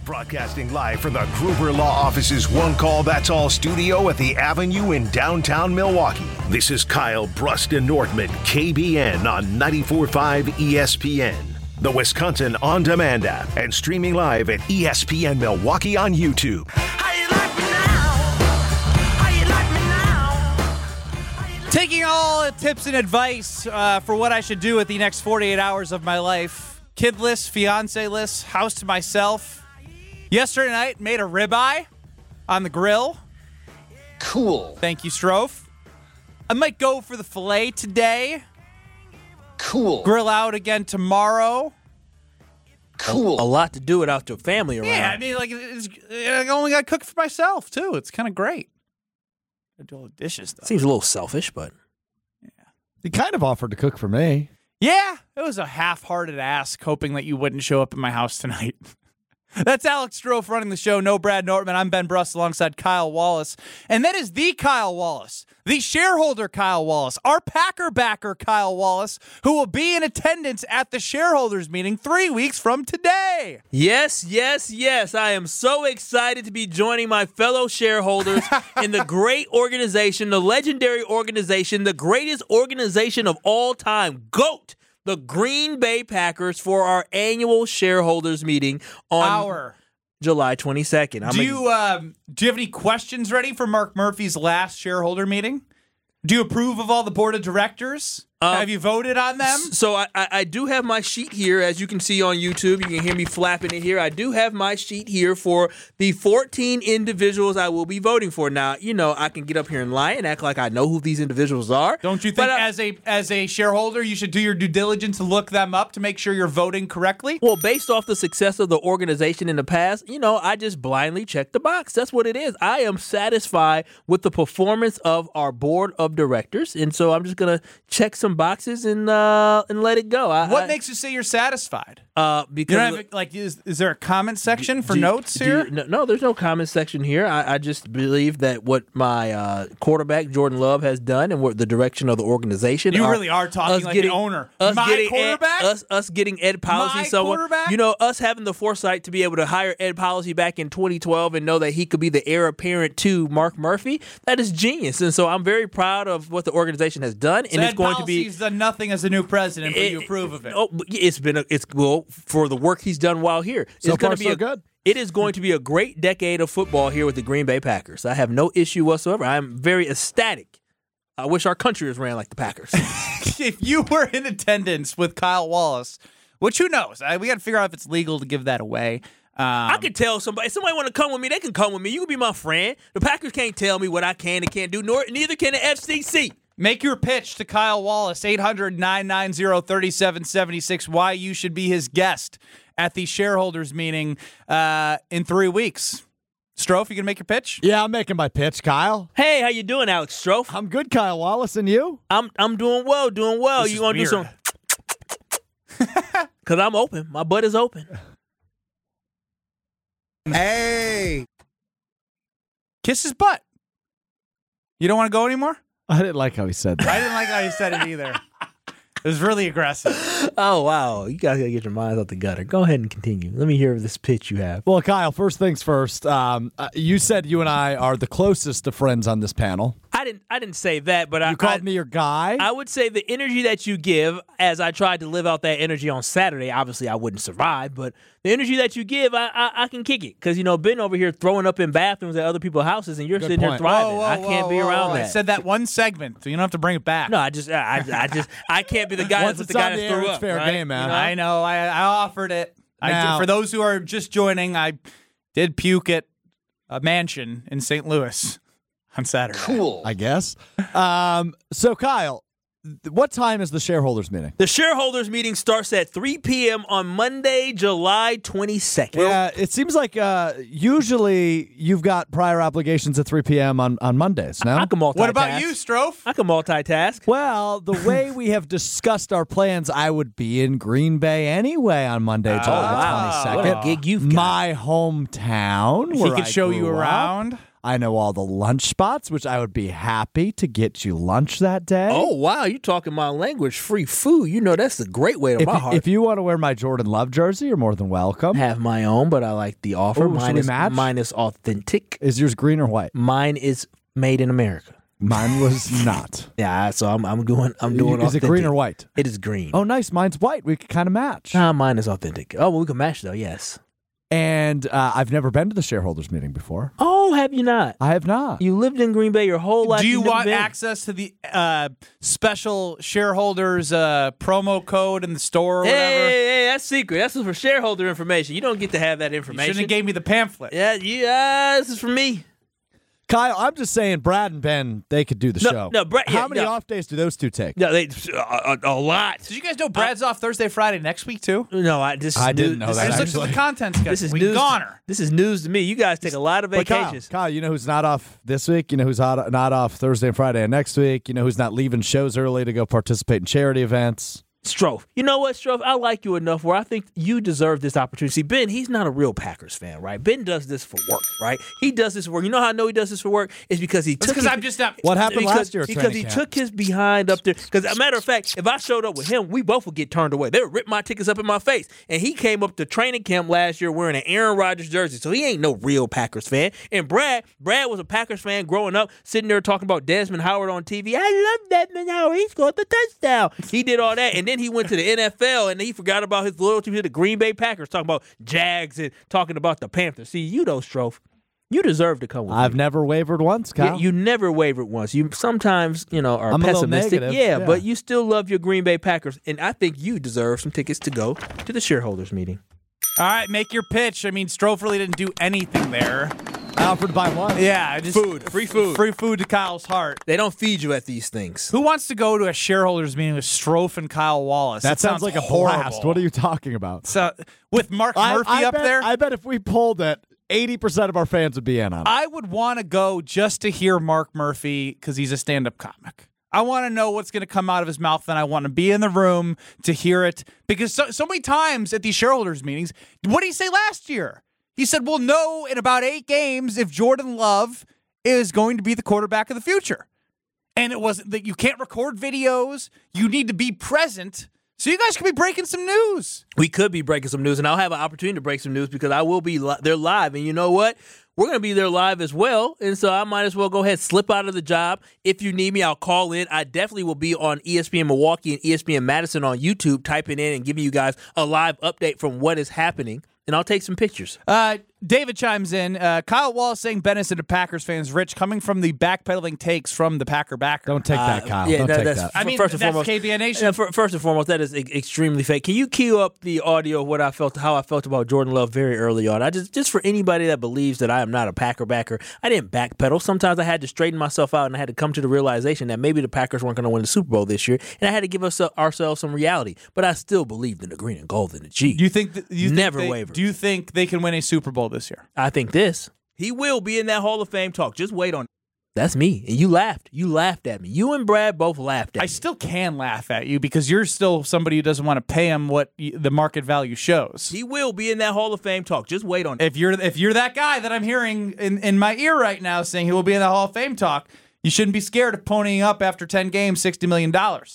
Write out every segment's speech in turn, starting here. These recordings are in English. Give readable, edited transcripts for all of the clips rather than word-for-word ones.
Broadcasting live from the Gruber Law Office's One Call That's All studio at the Avenue in downtown Milwaukee. This is Kyle Brust and Nordman, KBN on 94.5 ESPN, the Wisconsin On Demand app, and streaming live at ESPN Milwaukee on YouTube. Taking all the tips and advice for what I should do with the next 48 hours of my life. Kidless, fiance-less, house to myself. Yesterday night, made a ribeye on the grill. Cool. Thank you, Strofe. I might go for the filet today. Cool. Grill out again tomorrow. Cool. A lot to do without your family around. Yeah, I mean, like, I only got to cook for myself, too. It's kind of great. I do all the dishes, though. Seems a little selfish, but... You kind of offered to cook for me. Yeah, it was a half-hearted ask, hoping that you wouldn't show up at my house tonight. That's Alex Strofe running the show. No Brad Nortman. I'm Ben Brust alongside Kyle Wallace. And that is the Kyle Wallace, the shareholder Kyle Wallace, our Packer backer Kyle Wallace, who will be in attendance at the shareholders meeting 3 weeks from today. Yes. I am so excited to be joining my fellow shareholders in the great organization, the legendary organization, the greatest organization of all time, GOAT, the Green Bay Packers, for our annual shareholders meeting on July 22nd. Do you have any questions ready for Mark Murphy's last shareholder meeting? Do you approve of all the board of directors? Have you voted on them? So I do have my sheet here, as you can see on YouTube. You can hear me flapping it here. I do have my sheet here for the 14 individuals I will be voting for. Now, you know, I can get up here and lie and act like I know who these individuals are. Don't you think as a shareholder, you should do your due diligence to look them up to make sure you're voting correctly? Well, based off the success of the organization in the past, you know, I just blindly check the box. That's what it is. I am satisfied with the performance of our board of directors, and so I'm just going to check some boxes and let it go. What makes you say you're satisfied? Because you don't have, like, is there a comment section for notes here? No, there's no comment section here. I just believe that what my quarterback Jordan Love has done and what the direction of the organization. You really are talking like the owner. My quarterback, us getting Ed Policy, quarterback. You know, us having the foresight to be able to hire Ed Policy back in 2012 and know that he could be the heir apparent to Mark Murphy. That is genius, and so I'm very proud of what the organization has done. So and Ed it's going to be. He's done nothing as a new president, but you approve of it. It's for the work he's done while here. So far, so good. It is going to be a great decade of football here with the Green Bay Packers. I have no issue whatsoever. I'm very ecstatic. I wish our country was ran like the Packers. If you were in attendance with Kyle Wallace, which who knows? We got to figure out if it's legal to give that away. I could tell somebody. If somebody want to come with me, they can come with me. You can be my friend. The Packers can't tell me what I can and can't do, neither can the FCC. Make your pitch to Kyle Wallace, 800-990-3776, why you should be his guest at the shareholders meeting in 3 weeks. Strofe, you gonna make your pitch? Yeah, I'm making my pitch, Kyle. Hey, how you doing, Alex Strofe? I'm good, Kyle Wallace, and you? I'm doing well, This you want to do some? Because I'm open. My butt is open. Hey. Kiss his butt. You don't want to go anymore? I didn't like how he said that. I didn't like how he said it either. It was really aggressive. Oh, wow. You guys got to get your minds out the gutter. Go ahead and continue. Let me hear this pitch you have. Well, Kyle, first things first. You said you and I are the closest to friends on this panel. I didn't say that, but you called me your guy. I would say the energy that you give, as I tried to live out that energy on Saturday, obviously I wouldn't survive, but the energy that you give, I can kick it. Because, you know, Ben over here throwing up in bathrooms at other people's houses, and you're sitting here thriving. I can't be around that. I said that one segment, so you don't have to bring it back. No, I can't be the guy that's the guy that threw up. It's fair game, man. You know? I know. I offered it. For those who are just joining, I did puke at a mansion in St. Louis on Saturday. Cool. I guess. So, Kyle, what time is the shareholders meeting? The shareholders meeting starts at 3 p.m. on Monday, July 22nd. Yeah, it seems like usually you've got prior obligations at 3 p.m. on Mondays, no? I can multitask. What about you, Strofe? I can multitask. Well, the way we have discussed our plans, I would be in Green Bay anyway on Monday, July 22nd. What a gig you've got. My hometown. He where could I show you grew up. around. I know all the lunch spots, which I would be happy to get you lunch that day. Oh, wow. You talking my language. Free food. You know, that's a great way to my heart. If you want to wear my Jordan Love jersey, you're more than welcome. I have my own, but I like the offer. Ooh, should we match? Mine is authentic. Is yours green or white? Mine is made in America. Mine was not. Yeah, so I'm doing authentic. Is it green or white? It is green. Oh, nice. Mine's white. We could kind of match. Mine is authentic. Oh, well, we can match though. Yes. And I've never been to the shareholders meeting before. Oh, have you not? I have not. You lived in Green Bay your whole life. Do you You've never want been? access to the special shareholders promo code in the store or whatever? Hey, that's secret. That's for shareholder information. You don't get to have that You information. shouldn't have gave me the pamphlet. Yeah, this is for me. Kyle, I'm just saying Brad and Ben, they could do the show. No, Brad. How many off days do those two take? No, a lot. Did you guys know Brad's off Thursday, Friday next week too? No, I didn't know that, I just looked actually. at the content schedule. This is we news. goner. This is news to me. You guys take a lot of But vacations. Kyle, you know who's not off this week? You know who's not off Thursday and Friday and next week? You know who's not leaving shows early to go participate in charity events? Strofe. You know what, Strofe? I like you enough where I think you deserve this opportunity. See, Ben, he's not a real Packers fan, right? Ben does this for work, right? He does this for work. You know how I know he does this for work? It's because he took because I'm just not. What happened last year at Because training he camp? took his behind up there. Because, as a matter of fact, if I showed up with him, we both would get turned away. They would rip my tickets up in my face. And he came up to training camp last year wearing an Aaron Rodgers jersey. So he ain't no real Packers fan. And Brad was a Packers fan growing up, sitting there talking about Desmond Howard on TV. I love Desmond Howard. He scored the touchdown. He did all that. And then he went to the NFL. And he forgot about his loyalty to the Green Bay Packers, talking about Jags and talking about the Panthers. See, you though, Strofe, you deserve to come with I've me. never wavered once, Kyle. You never wavered once. You sometimes, are I'm a little pessimistic. negative, yeah, yeah. but you still love your Green Bay Packers. And I think you deserve some tickets to go to the shareholders meeting. All right, make your pitch. I mean, Strofe really didn't do anything there. I offered to buy one. Yeah, just Free food. free food to Kyle's heart. They don't feed you at these things. Who wants to go to a shareholders meeting with Strofe and Kyle Wallace? That It sounds like a horrible. blast. What are you talking about? So, with Mark Murphy up bet, there? I bet if we polled it, 80% of our fans would be in on it. I would want to go just to hear Mark Murphy because he's a stand-up comic. I want to know what's going to come out of his mouth, and I want to be in the room to hear it. Because so many times at these shareholders meetings, what did he say last year? He said, we'll know in about 8 games if Jordan Love is going to be the quarterback of the future. And it wasn't that you can't record videos. You need to be present. So you guys could be breaking some news. We could be breaking some news, and I'll have an opportunity to break some news because I will be there live. And you know what? We're going to be there live as well, and so I might as well go ahead and slip out of the job. If you need me, I'll call in. I definitely will be on ESPN Milwaukee and ESPN Madison on YouTube, typing in and giving you guys a live update from what is happening, and I'll take some pictures. David chimes in. Kyle Wallace saying Ben isn't a Packers fans. Rich, coming from the backpedaling takes from the Packer backer. Don't take that, Kyle. Yeah, Don't take that's that. I mean, first and that's foremost, KBN Nation. Yeah, first and foremost, that is extremely fake. Can you cue up the audio of what I felt, how I felt about Jordan Love very early on? I just for anybody that believes that I am not a Packer backer, I didn't backpedal. Sometimes I had to straighten myself out, and I had to come to the realization that maybe the Packers weren't going to win the Super Bowl this year, and I had to give ourselves some reality. But I still believed in the green and gold and the G. Do you think Never wavered. Do you think they can win a Super Bowl this year? I think this. He will be in that Hall of Fame talk. Just wait on it. That's me. And you laughed. You laughed at me. You and Brad both laughed at I me. still can laugh at you because you're still somebody who doesn't want to pay him what the market value shows. He will be in that Hall of Fame talk. Just wait on it. If you're that guy that I'm hearing in my ear right now saying he will be in the Hall of Fame talk, you shouldn't be scared of ponying up after 10 games, $60 million.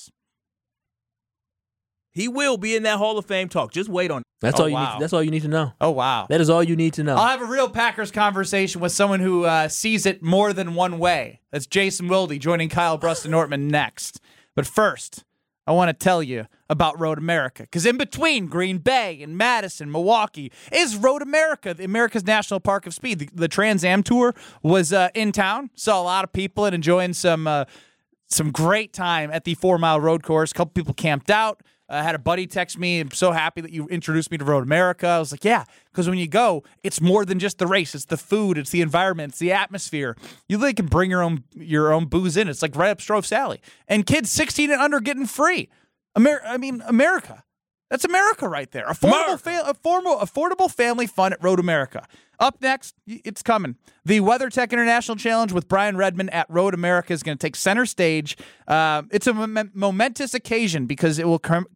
He will be in that Hall of Fame talk. Just wait on it. That's Oh, all you wow. need. That's all you need to know. Oh, wow. That is all you need to know. I'll have a real Packers conversation with someone who sees it more than one way. That's Jason Wilde joining Kyle Brust and Nortman next. But first, I want to tell you about Road America. Because in between Green Bay and Madison, Milwaukee, is Road America, the America's National Park of Speed. The Trans Am Tour was in town. Saw a lot of people and enjoying some great time at the 4 Mile Road Course. A couple people camped out. I had a buddy text me. I'm so happy that you introduced me to Road America. I was like, yeah, because when you go, it's more than just the race. It's the food. It's the environment. It's the atmosphere. You really can bring your own booze in. It's like right up Strofe's alley. And kids 16 and under getting free. America. That's America right there. Affordable family fun at Road America. Up next, it's coming. The WeatherTech International Challenge with Brian Redmond at Road America is going to take center stage. It's a momentous occasion because it will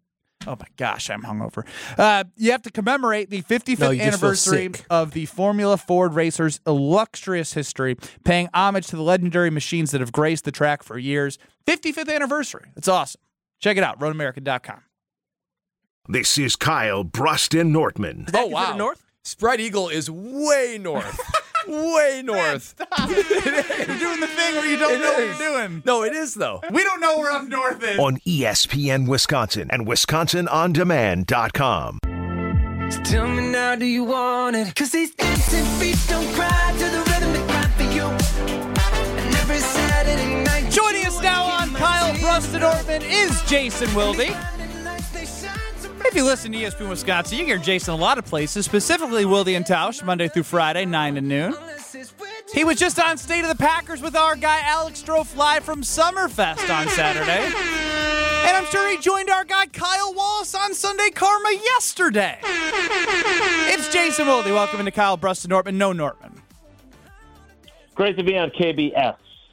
Oh my gosh, I'm hungover. You have to commemorate the 55th No, you just feel anniversary sick. of the Formula Ford racers' illustrious history, paying homage to the legendary machines that have graced the track for years. 55th anniversary. It's awesome. Check it out, roadamerica.com. This is Kyle Bruston Nortman. Is that considered north? Spread Eagle is way north. Way north. You're doing the thing where you don't know what you're doing. No, it is, though. We don't know where up north is. On ESPN Wisconsin and WisconsinOnDemand.com. Tell me now, do you want it? 'Cause these dancing feet don't cry to the rhythm they cry for you. And every Saturday night. Joining us now on Kyle Bruston Nortman is Jason Wilde. If you listen to ESPN Wisconsin, you hear Jason a lot of places, specifically Wilde and Tausch, Monday through Friday, 9 to noon. He was just on State of the Packers with our guy Alex Strofe live from Summerfest on Saturday. And I'm sure he joined our guy Kyle Wallace on Sunday Karma yesterday. It's Jason Wilde. Welcome into Kyle Bruston Nortman. No Nortman. Great to be on KBS.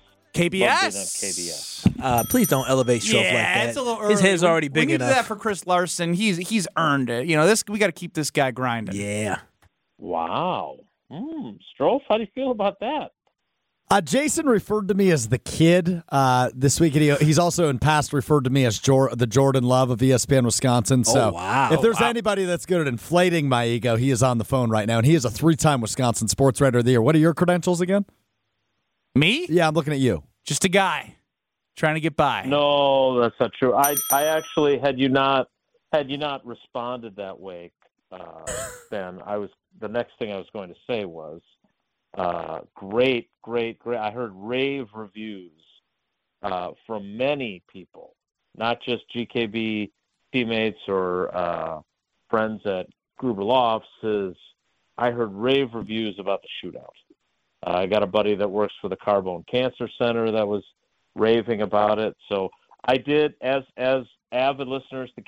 KBS. Please don't elevate Strofe like that. It's a little early. His head's already We big need to do enough. that for Chris Larson. He's earned it. You know, we got to keep this guy grinding. Yeah. Wow. Strofe, how do you feel about that? Jason referred to me as the kid this week. And he's also in past referred to me as the Jordan Love of ESPN Wisconsin. So wow. if there's anybody that's good at inflating my ego, he is on the phone right now. And he is a 3-time Wisconsin Sports Writer of the Year. What are your credentials again? Me? Yeah, I'm looking at you. Just a guy trying to get by. No, that's not true. I actually had you not responded that way, Ben, the next thing I was going to say was great. I heard rave reviews from many people, not just GKB teammates or friends at Gruber Law Offices. I heard rave reviews about the shootout. I got a buddy that works for the Carbone Cancer Center that was raving about it. So I did, as avid listeners to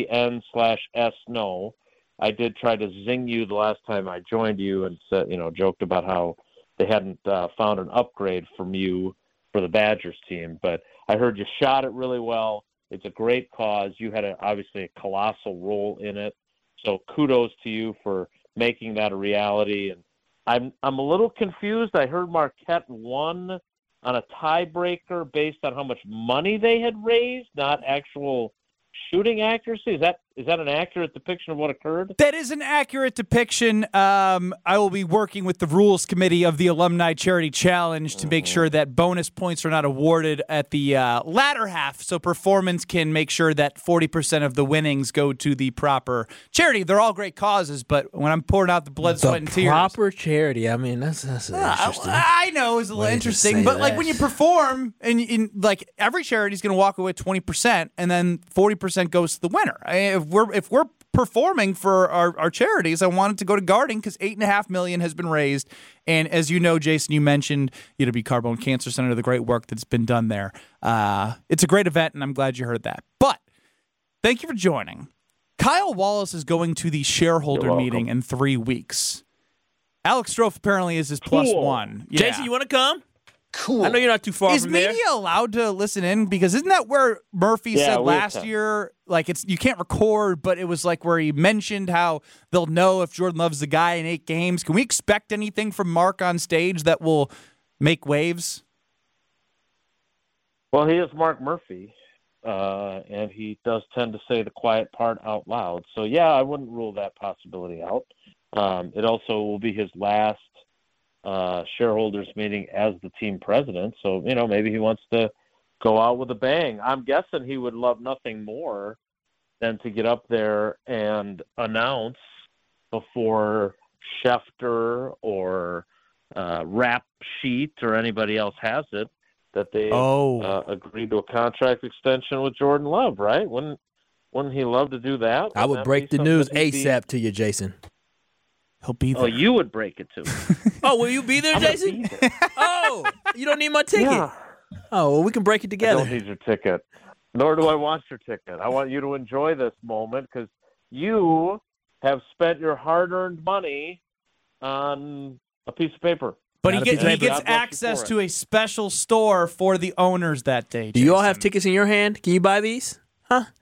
KBN/S know, I did try to zing you the last time I joined you and said, joked about how they hadn't found an upgrade from you for the Badgers team. But I heard you shot it really well. It's a great cause. You had obviously a colossal role in it. So kudos to you for making that a reality. And I'm a little confused. I heard Marquette won on a tiebreaker based on how much money they had raised, not actual shooting accuracy. Is that an accurate depiction of what occurred? That is an accurate depiction. I will be working with the rules committee of the Alumni Charity Challenge to make sure that bonus points are not awarded at the latter half, so performance can make sure that 40% of the winnings go to the proper charity. They're all great causes, but when I'm pouring out the blood, sweat, and tears, Proper charity. I mean, that's interesting. I know it's a little Way to interesting, say but like that. when you perform, and like every charity is going to walk away with 20%, and then 40% goes to the winner. If we're performing for our charities, I wanted to go to Guarding because $8.5 million has been raised, and as you know, Jason, you mentioned UW Carbone Cancer Center, the great work that's been done there. It's a great event, and I'm glad you heard that. But thank you for joining. Kyle Wallace is going to the shareholder meeting in 3 weeks. Alex Strofe apparently is his plus one. Yeah. Jason, you want to come? Cool. I know you're not too far Is from media there. allowed to listen in? Because isn't that where Murphy Yeah, said we last can. year, like you can't record, but it was like where he mentioned how they'll know if Jordan Love's the guy in 8 games. Can we expect anything from Mark on stage that will make waves? Well, he is Mark Murphy, and he does tend to say the quiet part out loud. So, yeah, I wouldn't rule that possibility out. It also will be his last shareholders meeting as the team president. So, maybe he wants to go out with a bang. I'm guessing he would love nothing more than to get up there and announce before Schefter or Rap Sheet or anybody else has it that they agreed to a contract extension with Jordan Love, right? Wouldn't he love to do that? I would that break be the news something he'd be- ASAP to you, Jason. He'll be there. Oh, you would break it too. Oh, will you be there, I'm gonna Jason? be there. Oh, you don't need my ticket. Yeah. Oh, well, we can break it I together. don't need your ticket. Nor do I want your ticket. I want you to enjoy this moment because you have spent your hard-earned money on a piece of paper. But Not a he piece of gets paper. God bless you access for to a special store for the owners that day. Do you all Jason. have tickets in your hand? Can you buy these? Huh?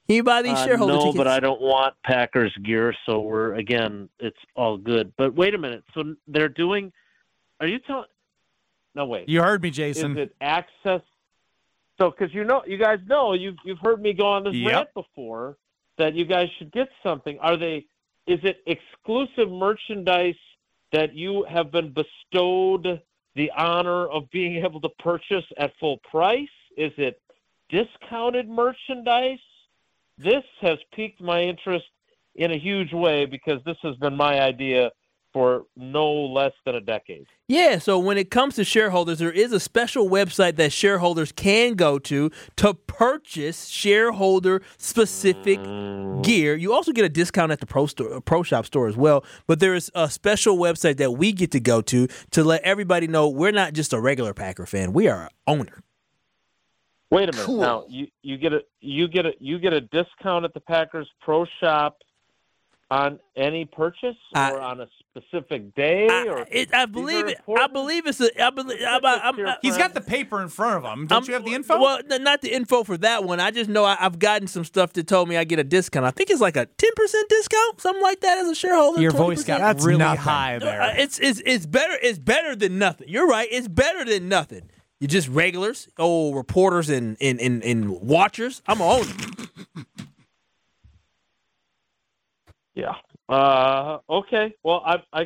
Can you buy these shareholder no, tickets? but I don't want Packers gear, so it's all good. But wait a minute. So they're doing – are you telling – no, wait. You heard me, Jason. Is it access – so because you guys know, you've heard me go on this rant before that you guys should get something. Is it exclusive merchandise that you have been bestowed the honor of being able to purchase at full price? Is it discounted merchandise? This has piqued my interest in a huge way because this has been my idea for no less than a decade. Yeah, so when it comes to shareholders, there is a special website that shareholders can go to purchase shareholder-specific gear. You also get a discount at the Pro Shop store as well, but there is a special website that we get to go to let everybody know we're not just a regular Packer fan. We are an owner. Wait a minute. Cool. Now you get a discount at the Packers Pro Shop on any purchase or on a specific day, I believe it's he's got the paper in front of him. Don't you have the info? Well, not the info for that one. I just know I've gotten some stuff that told me I get a discount. I think it's like a 10% discount, something like that, as a shareholder. Your 20%. voice got really high there. It's better. It's better than nothing. You're right. It's better than nothing. You're just regulars, reporters and watchers. I'm an owner. Yeah. Okay. Well,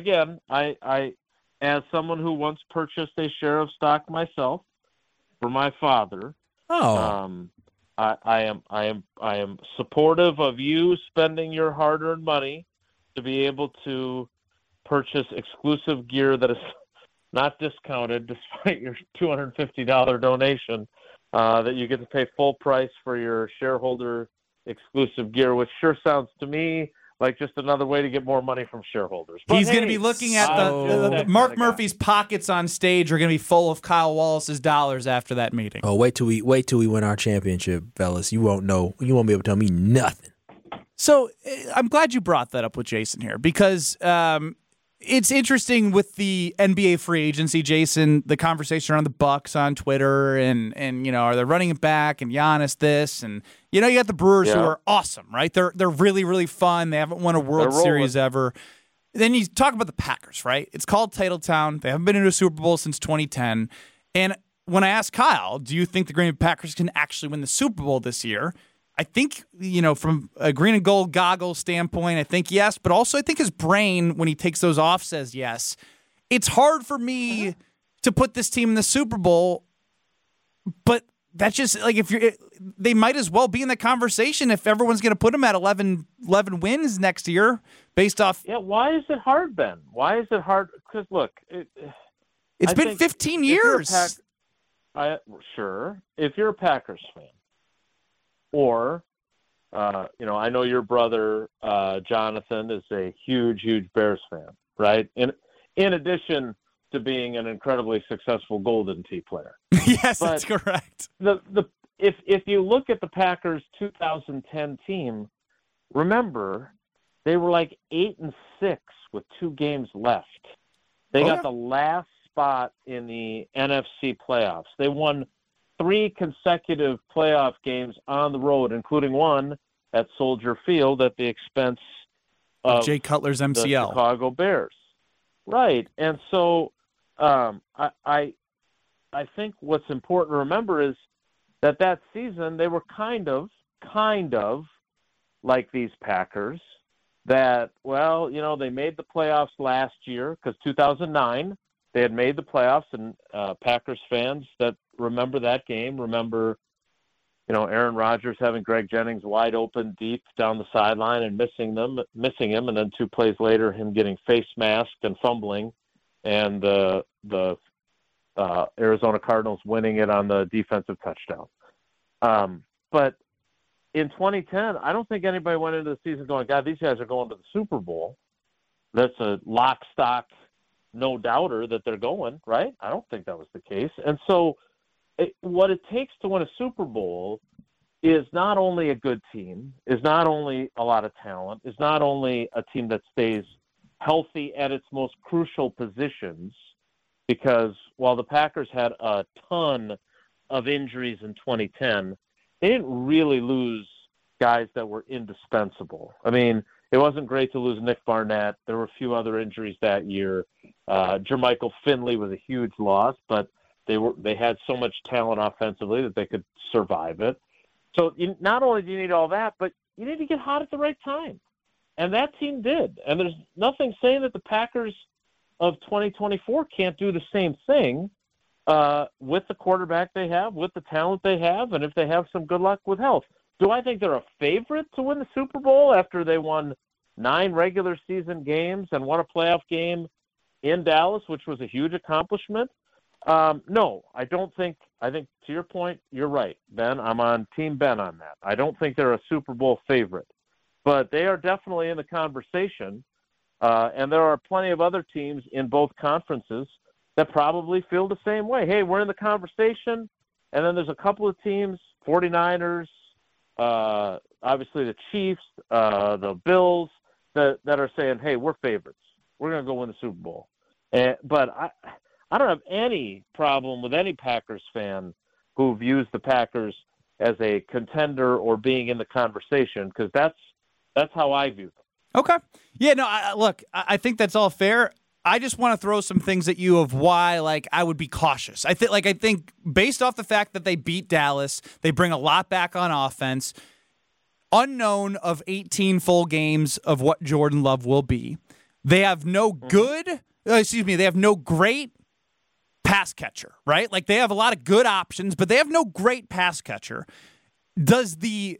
I as someone who once purchased a share of stock myself for my father. Oh. I am supportive of you spending your hard-earned money to be able to purchase exclusive gear that is not discounted, despite your $250 donation, that you get to pay full price for your shareholder exclusive gear, which sure sounds to me like just another way to get more money from shareholders. But he's going to be looking at the Mark Murphy's pockets on stage are going to be full of Kyle Wallace's dollars after that meeting. Oh, wait till we win our championship, fellas. You won't know. You won't be able to tell me nothing. So I'm glad you brought that up with Jason here because it's interesting with the NBA free agency, Jason, the conversation around the Bucks on Twitter and are they running it back and Giannis this and you got the Brewers who are awesome, right? They're really, really fun. They haven't won a World Series ever. Then you talk about the Packers, right? It's called Title Town. They haven't been in a Super Bowl since 2010. And when I asked Kyle, do you think the Green Bay Packers can actually win the Super Bowl this year? I think, from a green and gold goggles standpoint, I think yes, but also I think his brain, when he takes those off, says yes. It's hard for me to put this team in the Super Bowl, but that's just like they might as well be in the conversation if everyone's going to put them at 11 wins next year based off. Yeah, why is it hard, Ben? Why is it hard? Because look, it's been 15 years. Sure, if you're a Packers fan. Or, I know your brother, Jonathan, is a huge, huge Bears fan, right? In addition to being an incredibly successful Golden Tee player. Yes, that's correct. If you look at the Packers 2010 team, remember, they were like 8-6 with 2 games left. They got the last spot in the NFC playoffs. They won 3 consecutive playoff games on the road, including one at Soldier Field at the expense of Jay Cutler's MCL. The Chicago Bears. Right. And so I think what's important to remember is that season they were kind of like these Packers that, they made the playoffs last year because 2009 they had made the playoffs, and Packers fans that remember that game remember, Aaron Rodgers having Greg Jennings wide open deep down the sideline and missing him, and then 2 plays later him getting face masked and fumbling, and the Arizona Cardinals winning it on the defensive touchdown. But in 2010, I don't think anybody went into the season going, God, these guys are going to the Super Bowl. That's a lock, stock, no doubter that they're going, right? I don't think that was the case. And so what it takes to win a Super Bowl is not only a good team, is not only a lot of talent, is not only a team that stays healthy at its most crucial positions, because while the Packers had a ton of injuries in 2010, they didn't really lose guys that were indispensable. I mean, it wasn't great to lose Nick Barnett. There were a few other injuries that year. Jermichael Finley was a huge loss, but they had so much talent offensively that they could survive it. So not only do you need all that, but you need to get hot at the right time. And that team did. And there's nothing saying that the Packers of 2024 can't do the same thing with the quarterback they have, with the talent they have, and if they have some good luck with health. Do I think they're a favorite to win the Super Bowl after they won 9 regular season games and won a playoff game in Dallas, which was a huge accomplishment? No, I don't think. I think, to your point, you're right, Ben. I'm on Team Ben on that. I don't think they're a Super Bowl favorite, but they are definitely in the conversation, and there are plenty of other teams in both conferences that probably feel the same way. Hey, we're in the conversation, and then there's a couple of teams, 49ers, obviously the Chiefs, the Bills, that are saying, hey, we're favorites. We're going to go win the Super Bowl. But I don't have any problem with any Packers fan who views the Packers as a contender or being in the conversation, because that's how I view them. Okay. Yeah, no, I think that's all fair. I just want to throw some things at you of why, I would be cautious. I think based off the fact that they beat Dallas, they bring a lot back on offense, unknown of 18 full games of what Jordan Love will be. They have no they have no great pass catcher, right? They have a lot of good options, but they have no great pass catcher. Does the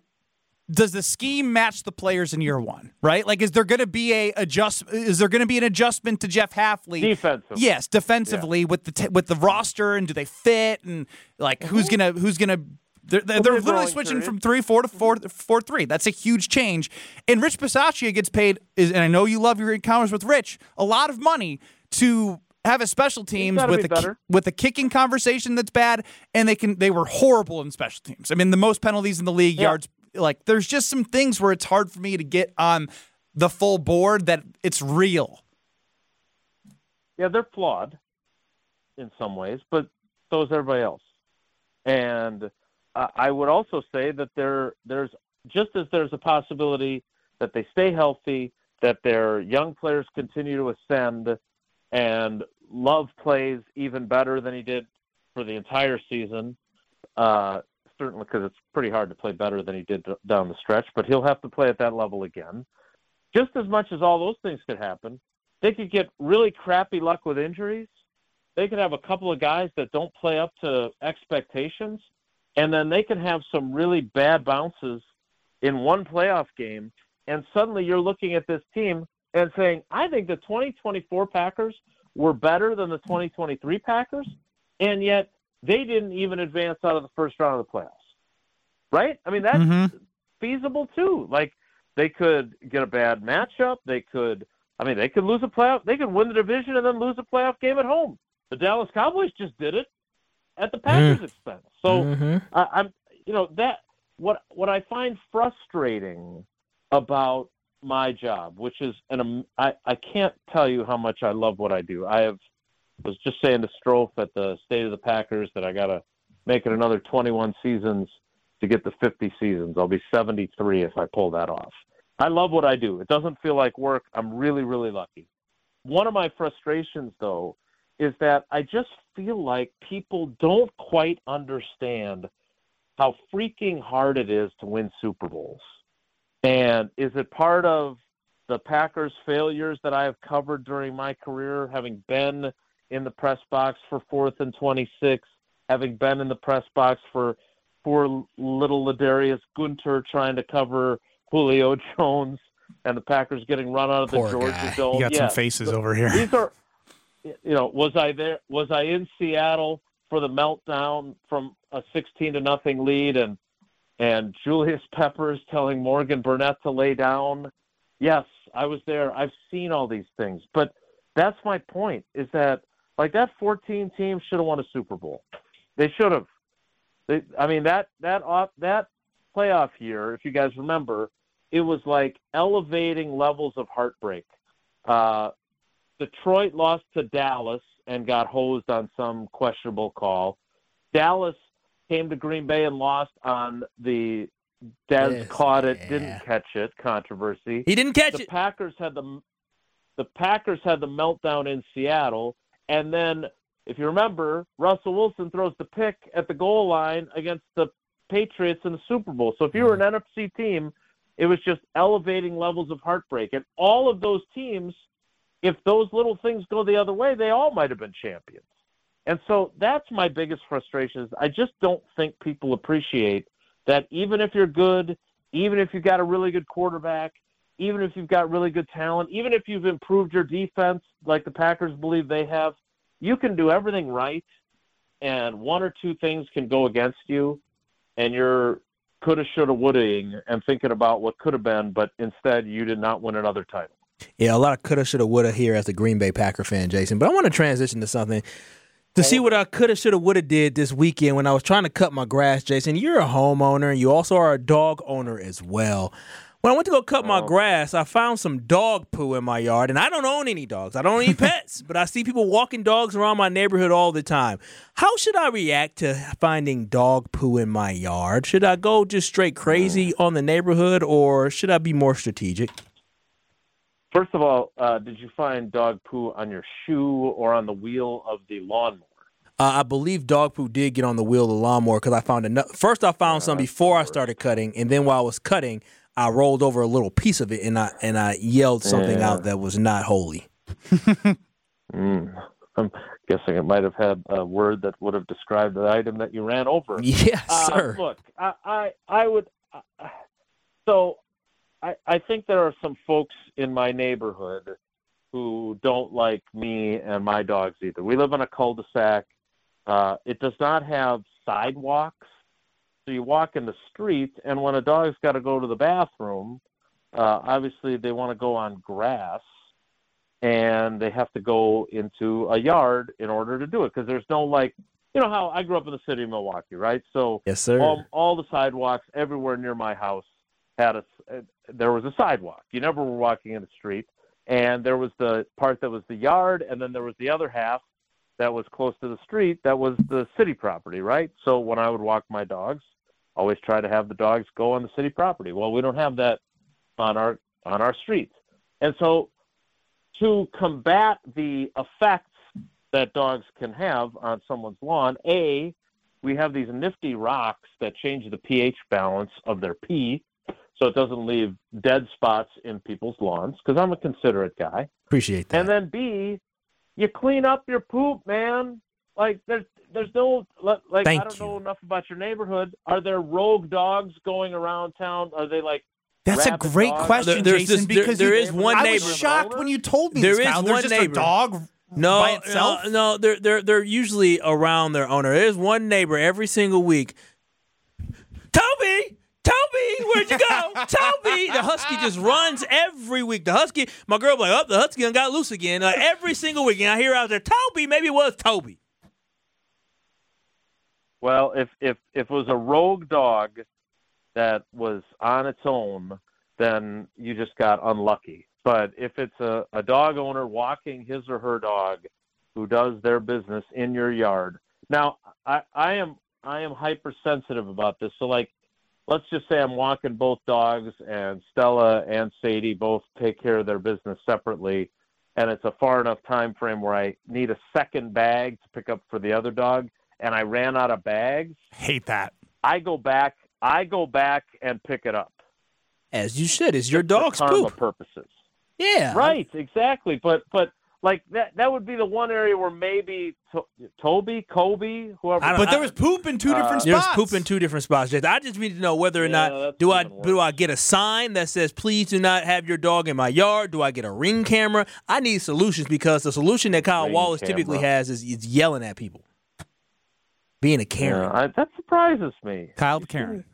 scheme match the players in year one, right? Is there going to be an adjustment to Jeff Hafley? Defensively. Yes, defensively with the roster, and do they fit? And who's gonna they're literally switching from 3-4 to 4-3. That's a huge change. And Rich Bisaccia gets paid, and I know you love your encounters with Rich, a lot of money to have a special teams with a kicking conversation that's bad, and they were horrible in special teams. I mean, the most penalties in the league, yards. There's just some things where it's hard for me to get on the full board that it's real. Yeah, they're flawed in some ways, but so is everybody else. And I would also say that there's a possibility that they stay healthy, that their young players continue to ascend, and Love plays even better than he did for the entire season. Certainly, because it's pretty hard to play better than he did down the stretch, but he'll have to play at that level again. Just as much as all those things could happen, they could get really crappy luck with injuries. They could have a couple of guys that don't play up to expectations, and then they can have some really bad bounces in one playoff game, and suddenly you're looking at this team and saying, I think the 2024 Packers were better than the 2023 Packers, and yet they didn't even advance out of the first round of the playoffs, right? I mean, that's feasible too. They could get a bad matchup. They could lose a playoff. They could win the division and then lose a playoff game at home. The Dallas Cowboys just did it at the Packers' expense. So what I find frustrating about my job, which is, I can't tell you how much I love what I do. Was just saying to Strofe at the State of the Packers that I got to make it another 21 seasons to get to 50 seasons. I'll be 73 if I pull that off. I love what I do. It doesn't feel like work. I'm really, really lucky. One of my frustrations, though, is that I just feel like people don't quite understand how freaking hard it is to win Super Bowls. And is it part of the Packers' failures that I have covered during my career, having been in the press box for 4th and 26, having been in the press box for little Ladarius Gunter trying to cover Julio Jones and the Packers getting run out of the Georgia Dome? You got some faces over here. These are, was I there? Was I in Seattle for the meltdown from a 16-0 lead and Julius Peppers telling Morgan Burnett to lay down? Yes, I was there. I've seen all these things, but that's my point, is that that 14 team should have won a Super Bowl. They should have. That playoff year, if you guys remember, it was like elevating levels of heartbreak. Detroit lost to Dallas and got hosed on some questionable call. Dallas came to Green Bay and lost on the Dez Yes, caught it, yeah. didn't catch it. Controversy. He didn't catch The it. Packers had the meltdown in Seattle, and then if you remember, Russell Wilson throws the pick at the goal line against the Patriots in the Super Bowl. So if you were an NFC team, it was just elevating levels of heartbreak. And all of those teams, if those little things go the other way, they all might have been champions. And so that's my biggest frustration is I just don't think people appreciate that even if you're good, even if you've got a really good quarterback, even if you've got really good talent, even if you've improved your defense like the Packers believe they have, you can do everything right, and one or two things can go against you, and you're coulda, shoulda, woulda-ing and thinking about what could have been, but instead you did not win another title. Yeah, a lot of coulda, shoulda, woulda here as a Green Bay Packer fan, Jason. But I want to transition to something. To see what I coulda, shoulda, woulda did this weekend when I was trying to cut my grass, Jason. You're a homeowner, and you also are a dog owner as well. When I went to go cut my grass, I found some dog poo in my yard, and I don't own any dogs. I don't own any pets, but I see people walking dogs around my neighborhood all the time. How should I react to finding dog poo in my yard? Should I go just straight crazy on the neighborhood, or should I be more strategic? First of all, did you find dog poo on your shoe or on the wheel of the lawnmower? I believe dog poo did get on the wheel of the lawnmower because I found first I found some before I started cutting, and then while I was cutting, I rolled over a little piece of it, and I yelled something out that was not holy. I'm guessing it might have had a word that would have described the item that you ran over. Yes, sir. Look, I would. So I think there are some folks in my neighborhood who don't like me and my dogs either. We live in a cul-de-sac. It does not have sidewalks. So you walk in the street, and when a dog's got to go to the bathroom, obviously they want to go on grass, and they have to go into a yard in order to do it because there's no, like, you know how I grew up in the city of Milwaukee, right? So Yes, sir. all the sidewalks everywhere near my house there was a sidewalk. You never were walking in the street, and there was the part that was the yard, and then there was the other half that was close to the street that was the city property, right? So when I would walk my dogs, always try to have the dogs go on the city property. Well, we don't have that on our streets. And so to combat the effects that dogs can have on someone's lawn, we have these nifty rocks that change the pH balance of their pee so it doesn't leave dead spots in people's lawns, because I'm a considerate guy. Appreciate that. And then B, you clean up your poop, man. Like there's no like Thank I don't you. know enough about your neighborhood. Are there rogue dogs going around town? Are they like That's a rabid great dogs? question, There's Jason, this- because there you- is one I neighbor. was shocked when you told me There this, is Kyle. one There's just neighbor. a dog by itself? No, they're usually around their owner. There's one neighbor every single week. Toby, where'd you go? Toby! The husky just runs every week. The husky, my girl, be like, the husky done got loose again. Every single week, and I hear out there, Toby. Maybe it was Toby. Well, if it was a rogue dog that was on its own, then you just got unlucky. But if it's a dog owner walking his or her dog who does their business in your yard. Now, I am hypersensitive about this. So, like, let's just say I'm walking both dogs, and Stella and Sadie both take care of their business separately, and it's a far enough time frame where I need a second bag to pick up for the other dog, and I ran out of bags. Hate that. I go back and pick it up. As you should. It's your dog's for karma poop. purposes. Yeah. Right, exactly. But like that would be the one area where maybe Kobe, whoever. But there was poop in two different spots. There's poop in two different spots, Jason. I just need to know whether or not that's do even I get a sign that says please do not have your dog in my yard? Do I get a Ring camera? I need solutions, because the solution that Kyle Ring Wallace typically camera. has is yelling at people, being a Karen. That surprises me. Kyle the Karen.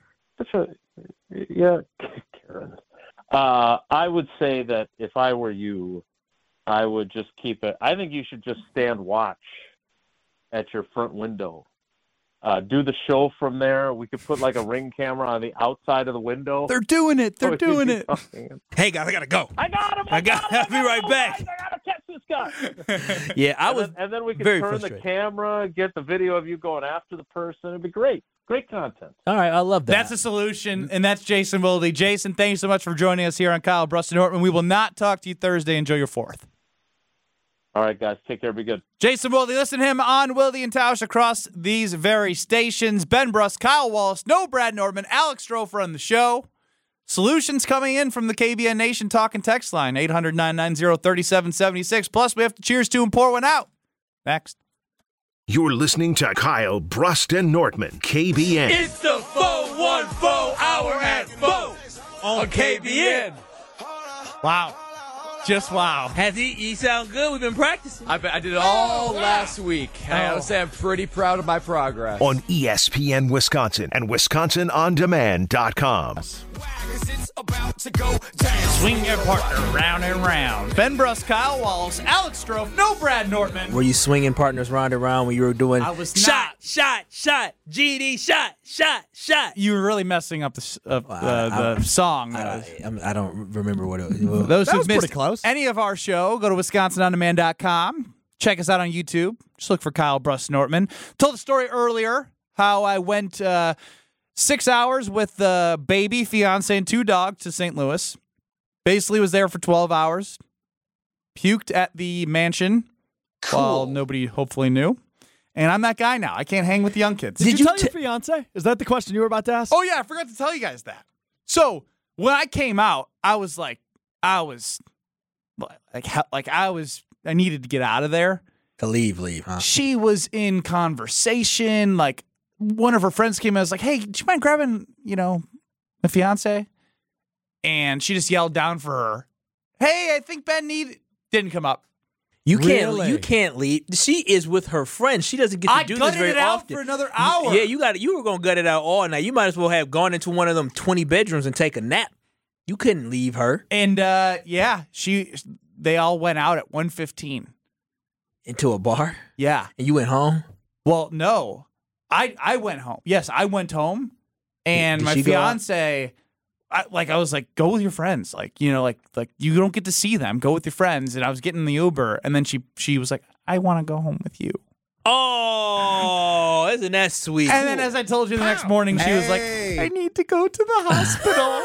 Karen. I would say that if I were you, I would just keep it. I think you should just stand watch at your front window. Do the show from there. We could put like a Ring camera on the outside of the window. They're doing it. They're So doing you'd it. be talking. Hey guys, I gotta go. I got him. I'll be right back. I gotta catch this guy. Yeah, and then we can very turn the frustrated. camera, get the video of you going after the person. It'd be great. Great content. All right, I love that. That's a solution, and that's Jason Wilde. Jason, thank you so much for joining us here on Kyle Brust and Nortman. We will not talk to you Thursday. Enjoy your 4th. All right, guys. Take care. Be good. Jason Wilde, listen to him on Wilde and Tausch across these very stations. Ben Brust, Kyle Wallace, no Brad Nortman, Alex Strofer on the show. Solutions coming in from the KBN Nation talk and text line, 800-990-3776. Plus, we have to cheers to and pour one out. Next. You're listening to Kyle Brust and Nortman, KBN. It's the 414 hour at 4 on KBN. Wow. Just wow. Has he sound good? We've been practicing. I did it all last week. I gotta say, I'm pretty proud of my progress. On ESPN Wisconsin and WisconsinOnDemand.com. Swing your partner round and round. Ben Brust, Kyle Wallace, Alex Strofe, no Brad Nortman. Were you swinging partners round and round when you were doing I was shot, not. shot, GD, shot? You were really messing up the song. I don't remember what it was. Those That who've was pretty missed close. any of our show, go to WisconsinOnDemand.com. Check us out on YouTube. Just look for Kyle Brust Nortman. Told the story earlier how I went 6 hours with the baby, fiance, and 2 dogs to St. Louis. Basically was there for 12 hours. Puked at the mansion while nobody hopefully knew. And I'm that guy now. I can't hang with the young kids. Did you tell your fiance? Is that the question you were about to ask? Oh, yeah, I forgot to tell you guys that. So when I came out, I needed to get out of there. To leave, huh? She was in conversation. Like, one of her friends came in and was like, hey, do you mind grabbing, my fiance? And she just yelled down for her, hey, I think Ben didn't come up. You Really? can't leave. She is with her friends. She doesn't get to do this very I gutted it out often. for another hour. Yeah, you were gonna gut it out all night. You might as well have gone into one of them 20 bedrooms and take a nap. You couldn't leave her And, they all went out at 1:15. into a bar. Yeah. And you went home. Well, no. I went home. Yes, I went home. And Did my she go out? fiance, I was like, go with your friends. Like, you don't get to see them. Go with your friends. And I was getting the Uber. And then she was like, I want to go home with you. Oh, isn't that sweet? And then as I told you the next morning, she was like, I need to go to the hospital.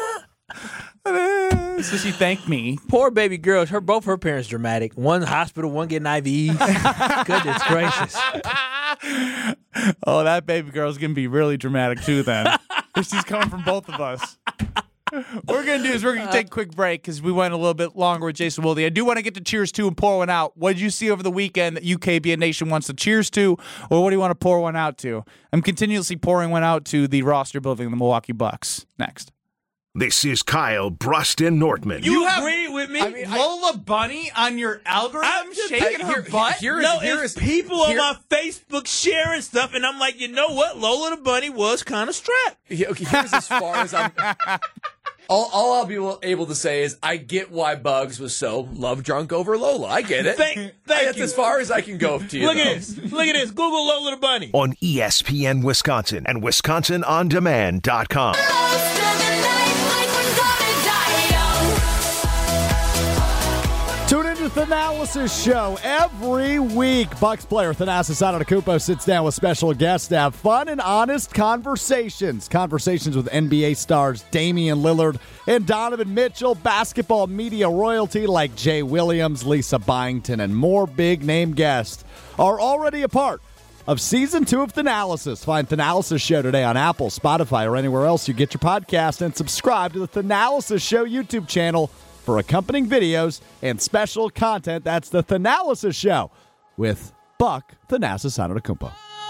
So she thanked me. Poor baby girls. Both her parents dramatic. One hospital, one getting IVs. Goodness gracious. Oh, that baby girl's going to be really dramatic too then. She's coming from both of us. What we're going to do is we're going to take a quick break because we went a little bit longer with Jason Wilde. I do want to get to cheers to and pour one out. What did you see over the weekend that UKBN Nation wants to cheers to, or what do you want to pour one out to? I'm continuously pouring one out to the roster building, the Milwaukee Bucks. Next. This is Kyle Brust and Nortman. You agree with me? Lola Bunny on your algorithm I'm just- shaking her butt? It's people on my Facebook sharing stuff, and I'm like, you know what? Lola the Bunny was kind of strapped. Okay, here's as far as I'm. All I'll be able to say is I get why Bugs was so love drunk over Lola. I get it. Thank That's you. as far as I can go to you. Look though. at this. Look at this. Google Lola the Bunny. On ESPN Wisconsin and WisconsinOnDemand.com. Tune into the Thanalysis Show every week. Bucks player Thanasis Antetokounmpo sits down with special guests to have fun and honest conversations. Conversations with NBA stars Damian Lillard and Donovan Mitchell, basketball media royalty like Jay Williams, Lisa Byington, and more big-name guests are already a part of Season 2 of Thanalysis. Find Thanalysis Show today on Apple, Spotify, or anywhere else you get your podcast, and subscribe to the Thanalysis Show YouTube channel for accompanying videos and special content. That's the Thanalysis Show with Buck Thanasis Antetokounmpo.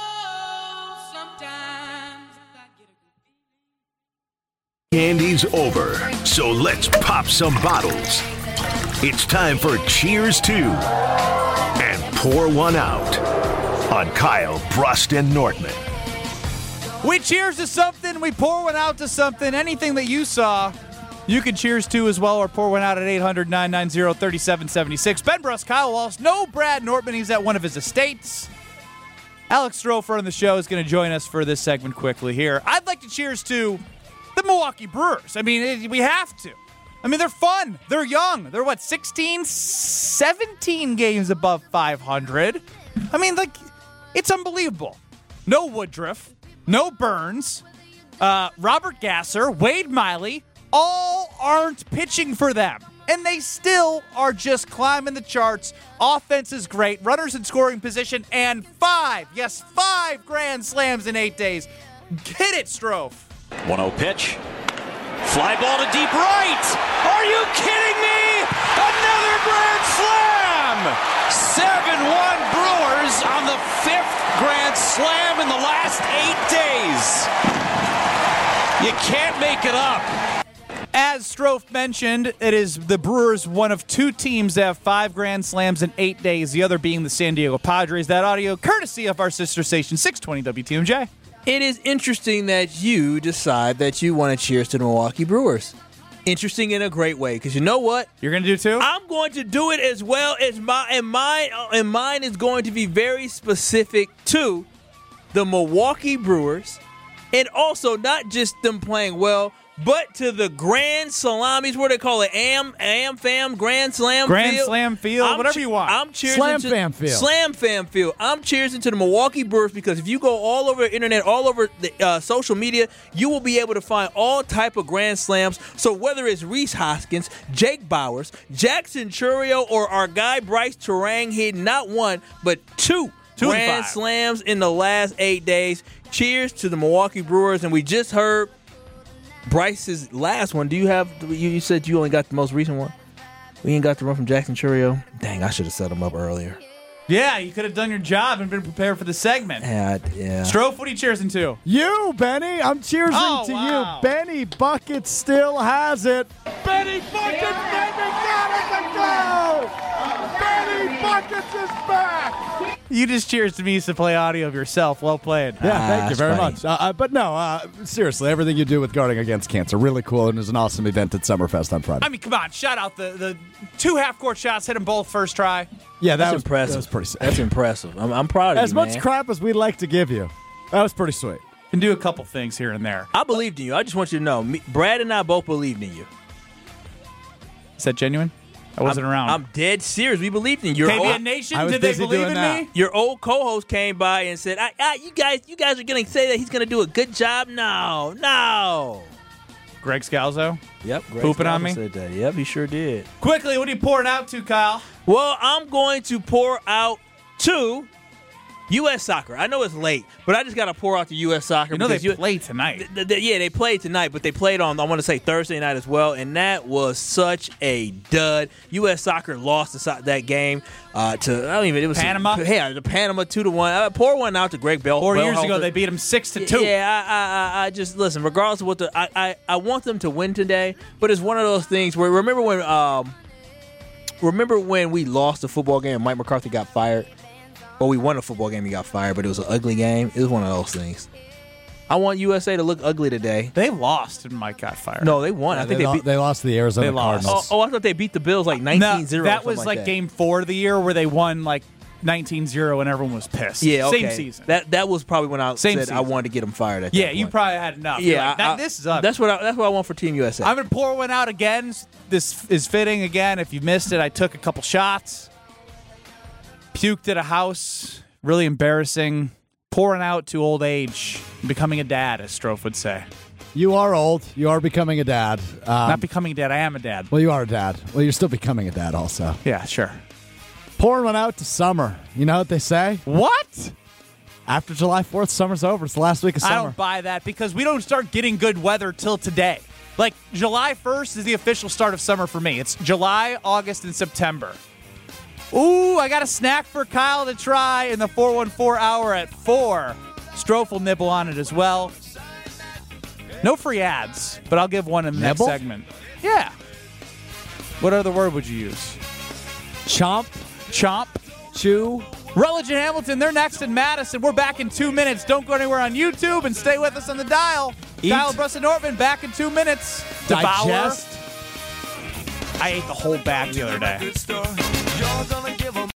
Candy's over, so let's pop some bottles. It's time for Cheers to and Pour One Out on Kyle Brust and Nortman. We cheers to something, we pour one out to something. Anything that you saw, you can cheers to as well or pour one out at 800-990-3776. Ben Brust, Kyle Wallace, no Brad Nortman. He's at one of his estates. Alex Strofer on the show is going to join us for this segment quickly here. I'd like to cheers to the Milwaukee Brewers. I mean, we have to. I mean, they're fun. They're young. They're, 16, 17 games above 500. I mean, it's unbelievable. No Woodruff. No Burns. Robert Gasser. Wade Miley. All aren't pitching for them. And they still are just climbing the charts. Offense is great. Runners in scoring position. And 5 grand slams in 8 days. Hit it, Strofe. 1-0 pitch. Fly ball to deep right. Are you kidding me? Another grand slam. 7-1 Brewers on the 5th grand slam in the last 8 days. You can't make it up. As Strofe mentioned, it is the Brewers, one of 2 teams that have 5 grand slams in 8 days, the other being the San Diego Padres. That audio courtesy of our sister station, 620 WTMJ. It is interesting that you decide that you want to cheers to the Milwaukee Brewers. Interesting in a great way, because you know what? You're going to do too? I'm going to do it as well as mine is going to be very specific to the Milwaukee Brewers, and also not just them playing well, but to the Grand Salamis, what do they call it? Fam, Grand Slam Grand Field? Slam Field, whatever you want. I'm cheersing Slam to Fam Field. Slam Fam Field. I'm cheersing to the Milwaukee Brewers because if you go all over the internet, all over the social media, you will be able to find all type of Grand Slams. So whether it's Rhys Hoskins, Jake Bauers, Jackson Chourio, or our guy Bryce Terang hitting not 1, but 2 Grand Slams in the last 8 days. Cheers to the Milwaukee Brewers. And we just heard Bryce's last one. Do you have? You said you only got the most recent one. We ain't got the one from Jackson Chourio. Dang, I should have set him up earlier. Yeah, you could have done your job and been prepared for the segment. Yeah. Strofe, what are you cheersing to? You, Benny. I'm cheersing to wow. you. Benny Bucket still has it. Benny Bucket, baby, got it to go. Benny Buckets is back. You just cheers to me to play audio of yourself. Well played. Yeah, thank you very that's much. But no, seriously, everything you do with Guarding Against Cancer, really cool, and it was an awesome event at Summerfest on Friday. I mean, come on. Shout out the 2 half-court shots. Hit them both first try. Yeah, That's was impressive. That was pretty sick. That's impressive. I'm proud of As you, much man. crap as we'd like to give you. That was pretty sweet. Can do a couple things here and there. I believed in you. I just want you to know, Brad and I both believed in you. Is that genuine? I wasn't around. I'm dead serious. We believed in you. KBN Nation, I was did they busy believe doing in that. me? Your old co-host came by and said, you guys are going to say that he's going to do a good job? No. Greg Scalzo? Yep. Greg Pooping on Scalzo me? said that. Yep, he sure did. Quickly, what are you pouring out to, Kyle? Well, I'm going to pour out to U.S. Soccer. I know it's late, but I just got to pour out to U.S. Soccer. You know they because play tonight. Yeah, they played tonight, but they played on, I want to say, Thursday night as well, and that was such a dud. U.S. Soccer lost that game it was Panama? Yeah, the Panama 2-1. Pour one out to Greg Bell. 4 years ago, they beat them 6-2. Yeah, I just, listen, regardless of what I want them to win today, but it's one of those things where, remember when we lost the football game and Mike McCarthy got fired? Or we won a football game, he got fired, but it was an ugly game. It was one of those things. I want USA to look ugly today. They lost and Mike got fired. No, they won. I think they lost to the Arizona Cardinals. I thought they beat the Bills like 19-0. No, that was like game 4 of the year where they won like 19-0 and everyone was pissed. Yeah, okay. Same season. That was probably when I said season. I wanted to get them fired at that Yeah, point. you probably had enough. Yeah, like, this is up. That's what I want for Team USA. I'm going to pour one out again. This is fitting again. If you missed it, I took a couple shots. Puked at a house. Really embarrassing. Pouring out to old age. Becoming a dad, as Strofe would say. You are old. You are becoming a dad. Not becoming a dad. I am a dad. Well, you are a dad. Well, you're still becoming a dad also. Yeah, sure. Pouring one out to summer. You know what they say? What? After July 4th, summer's over. It's the last week of summer. I don't buy that because we don't start getting good weather till today. Like, July 1st is the official start of summer for me. It's July, August, and September. Ooh, I got a snack for Kyle to try in the 414 hour at 4. Strofe will nibble on it as well. No free ads, but I'll give one in the next Nibble? segment. Yeah. What other word would you use? Chomp. Chomp. Chew. Rutledge and Hamilton, they're next in Madison. We're back in 2 minutes. Don't go anywhere on YouTube and stay with us on the dial. Eat. Kyle Brust and Nortman back in 2 minutes. Devour. Digest. I ate the whole bag the other day. You're gonna give 'em